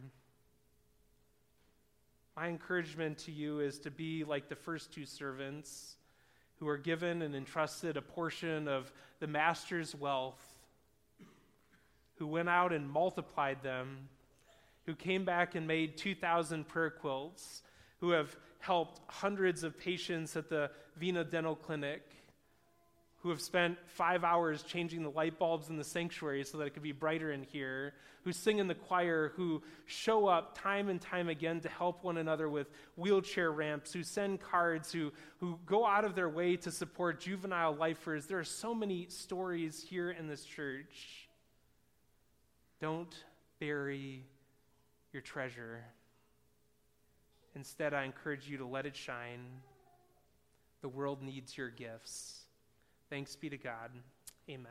My encouragement to you is to be like the first two servants who are given and entrusted a portion of the master's wealth, who went out and multiplied them, who came back and made two thousand prayer quilts, who have helped hundreds of patients at the Vena Dental Clinic, who have spent five hours changing the light bulbs in the sanctuary so that it could be brighter in here, who sing in the choir, who show up time and time again to help one another with wheelchair ramps, who send cards, who, who go out of their way to support juvenile lifers. There are so many stories here in this church. Don't bury your treasure. Instead, I encourage you to let it shine. The world needs your gifts. Thanks be to God. Amen.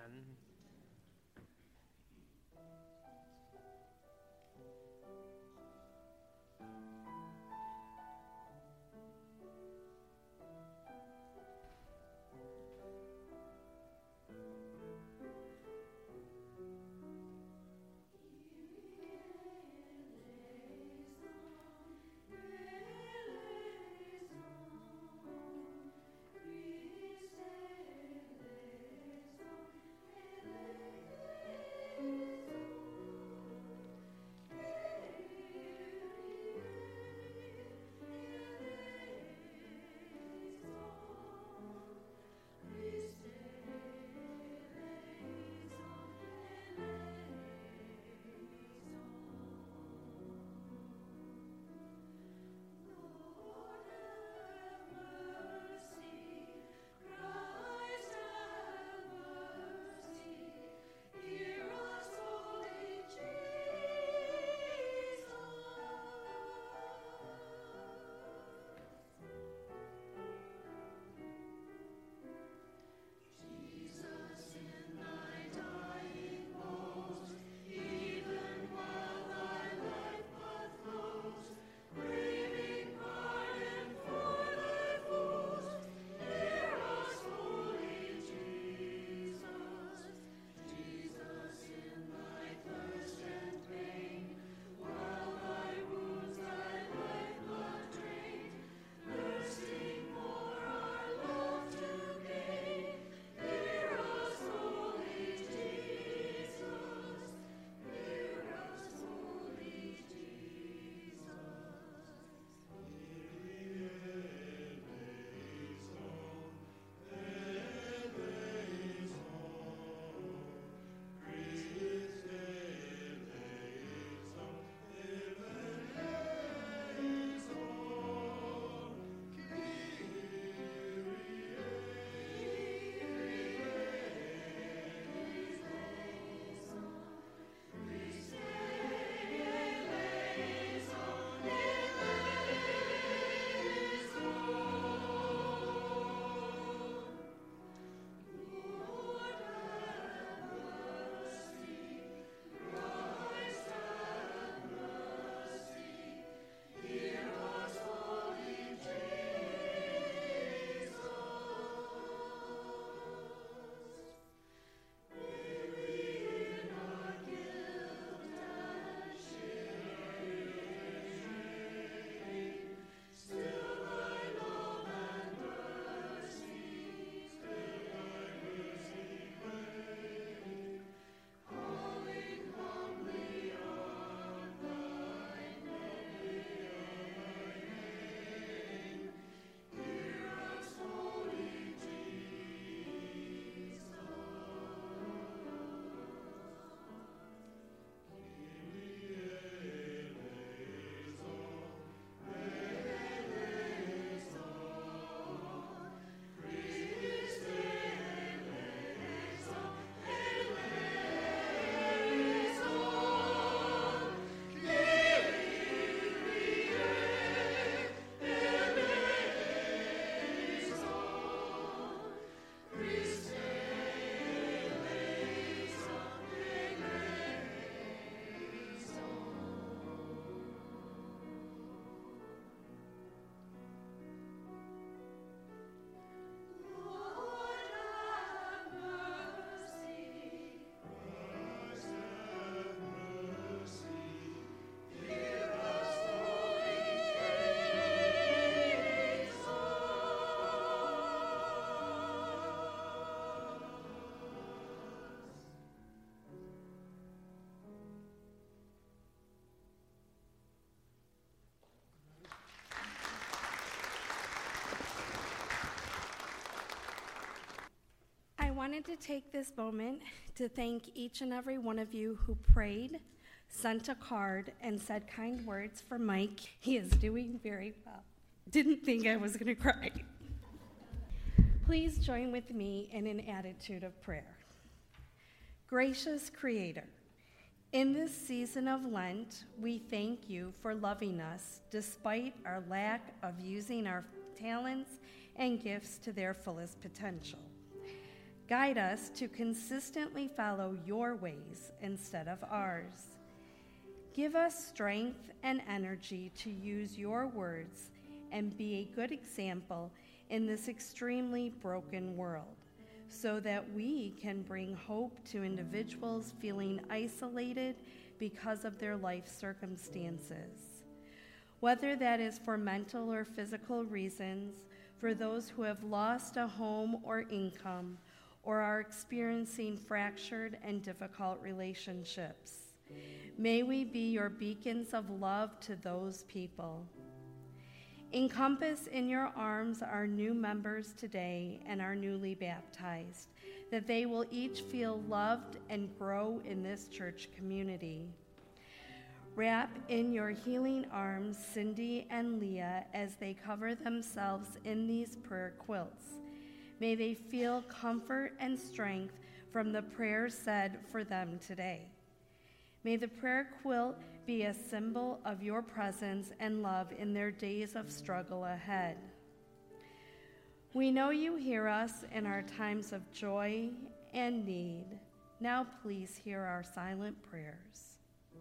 wanted to take this moment to thank each and every one of you who prayed, sent a card, and said kind words for Mike. He is doing very well. Didn't think I was going to cry. Please join with me in an attitude of prayer. Gracious Creator, in this season of Lent, we thank you for loving us despite our lack of using our talents and gifts to their fullest potential. Guide us to consistently follow your ways instead of ours. Give us strength and energy to use your words and be a good example in this extremely broken world, so that we can bring hope to individuals feeling isolated because of their life circumstances. Whether that is for mental or physical reasons, for those who have lost a home or income, or are experiencing fractured and difficult relationships. May we be your beacons of love to those people. Encompass in your arms our new members today and our newly baptized, that they will each feel loved and grow in this church community. Wrap in your healing arms Cindy and Leah as they cover themselves in these prayer quilts. May they feel comfort and strength from the prayers said for them today. May the prayer quilt be a symbol of your presence and love in their days of struggle ahead. We know you hear us in our times of joy and need. Now please hear our silent prayers.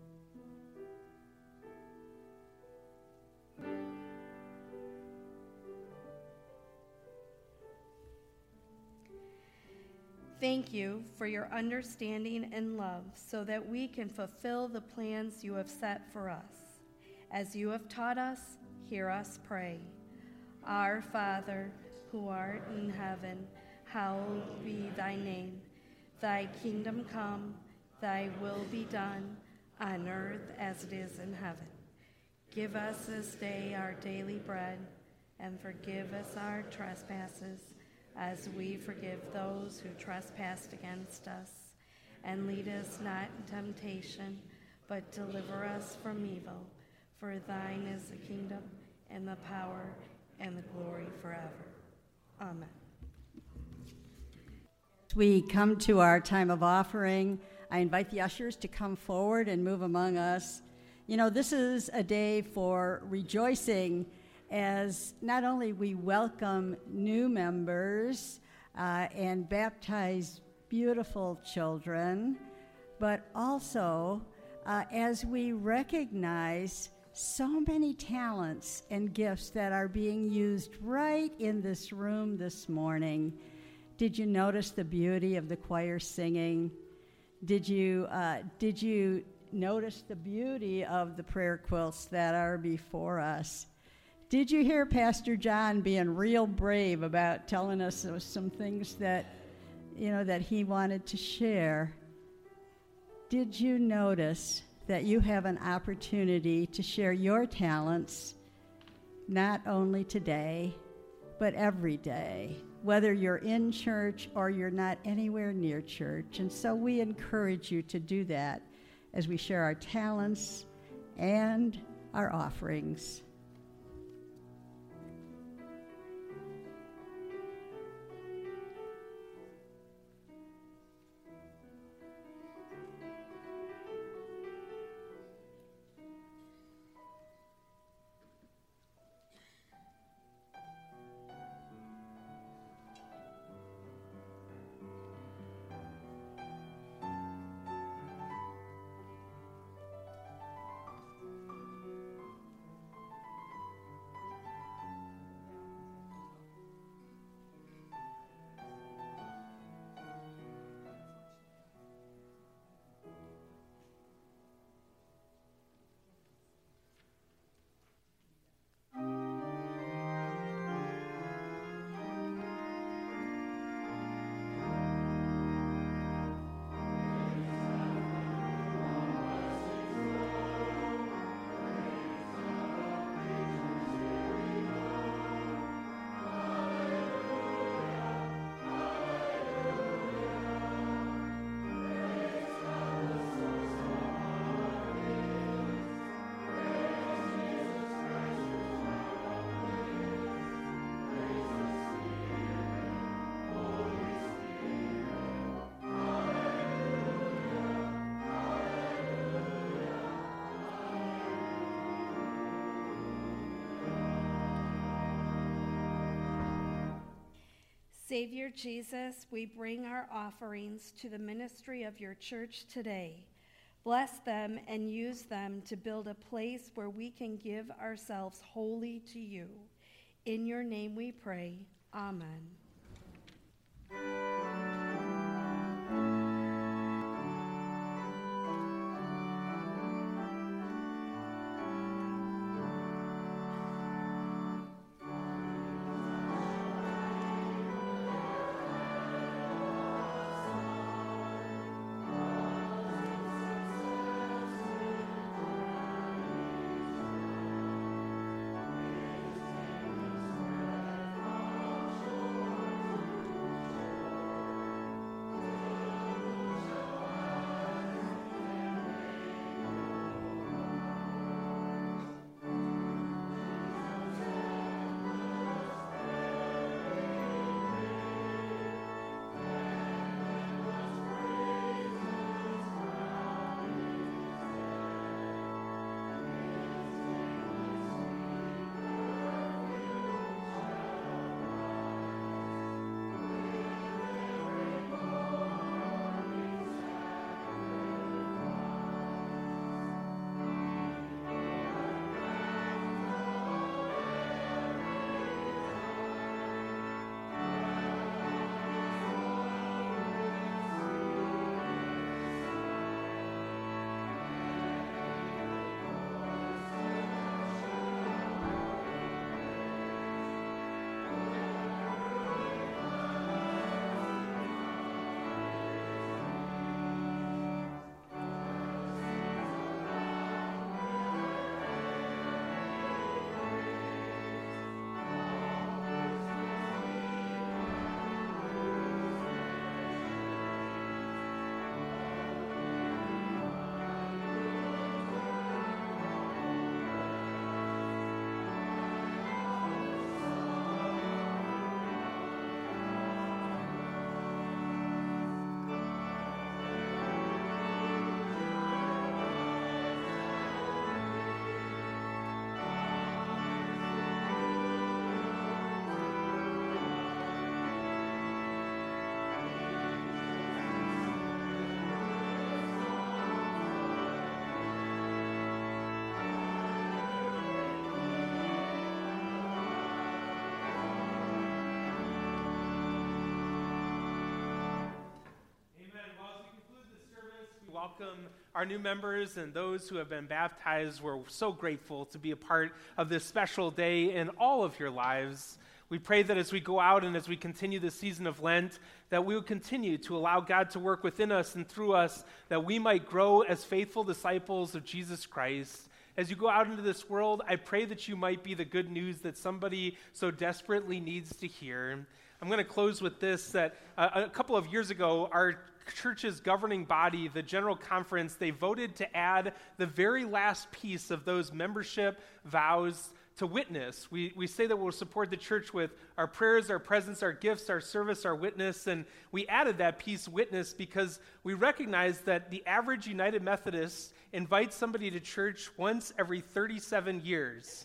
Thank you for your understanding and love so that we can fulfill the plans you have set for us. As you have taught us, hear us pray. Our Father, who art in heaven, hallowed be thy name. Thy kingdom come, thy will be done, on earth as it is in heaven. Give us this day our daily bread, and forgive us our trespasses, as we forgive those who trespass against us. And lead us not in temptation, but deliver us from evil. For thine is the kingdom, and the power, and the glory forever. Amen. As we come to our time of offering, I invite the ushers to come forward and move among us. You know, this is a day for rejoicing, as not only we welcome new members uh, and baptize beautiful children, but also uh, as we recognize so many talents and gifts that are being used right in this room this morning. Did you notice the beauty of the choir singing? Did you, uh, did you notice the beauty of the prayer quilts that are before us? Did you hear Pastor John being real brave about telling us some things that, you know, that he wanted to share? Did you notice that you have an opportunity to share your talents, not only today, but every day, whether you're in church or you're not anywhere near church? And so we encourage you to do that as we share our talents and our offerings. Savior Jesus, we bring our offerings to the ministry of your church today. Bless them and use them to build a place where we can give ourselves wholly to you. In your name we pray. Amen. Welcome our new members and those who have been baptized. We're so grateful to be a part of this special day in all of your lives. We pray that as we go out and as we continue the season of Lent, that we will continue to allow God to work within us and through us, that we might grow as faithful disciples of Jesus Christ. As you go out into this world, I pray that you might be the good news that somebody so desperately needs to hear. I'm going to close with this, that uh, a couple of years ago, our church's governing body, the General Conference, they voted to add the very last piece of those membership vows to witness. We, we say that we'll support the church with our prayers, our presence, our gifts, our service, our witness, and we added that piece, witness, because we recognize that the average United Methodist invites somebody to church once every thirty-seven years.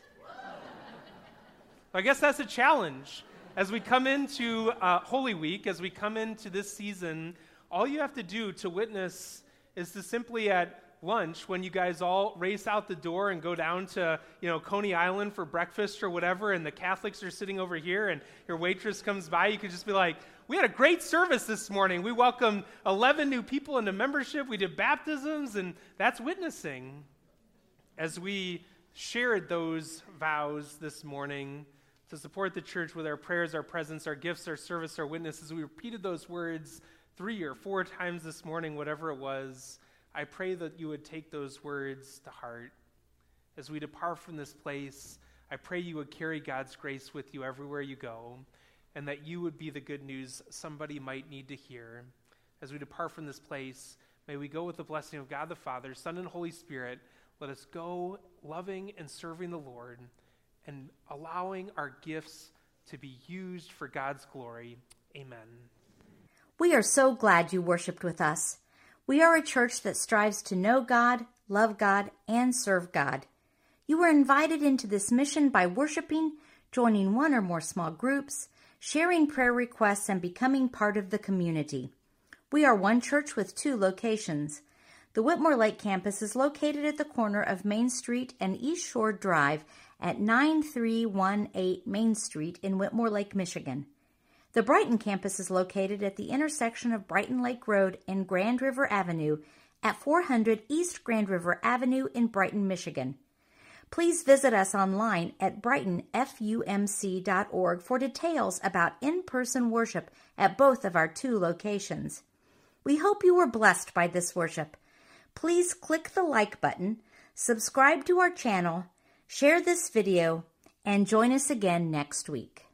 I guess that's a challenge. As we come into uh, Holy Week, as we come into this season, all you have to do to witness is to simply at lunch, when you guys all race out the door and go down to, you know, Coney Island for breakfast or whatever, and the Catholics are sitting over here and your waitress comes by, you could just be like, we had a great service this morning. We welcomed eleven new people into membership. We did baptisms, and that's witnessing. As we shared those vows this morning to support the church with our prayers, our presence, our gifts, our service, our witnesses, we repeated those words three or four times this morning, whatever it was. I pray that you would take those words to heart. As we depart from this place, I pray you would carry God's grace with you everywhere you go, and that you would be the good news somebody might need to hear. As we depart from this place, may we go with the blessing of God the Father, Son, and Holy Spirit. Let us go loving and serving the Lord and allowing our gifts to be used for God's glory. Amen. We are so glad you worshiped with us. We are a church that strives to know God, love God, and serve God. You were invited into this mission by worshiping, joining one or more small groups, sharing prayer requests, and becoming part of the community. We are one church with two locations. The Whitmore Lake campus is located at the corner of Main Street and East Shore Drive at nine three one eight Main Street in Whitmore Lake, Michigan. The Brighton campus is located at the intersection of Brighton Lake Road and Grand River Avenue at four hundred East Grand River Avenue in Brighton, Michigan. Please visit us online at brighton f u m c dot org for details about in-person worship at both of our two locations. We hope you were blessed by this worship. Please click the like button, subscribe to our channel, share this video, and join us again next week.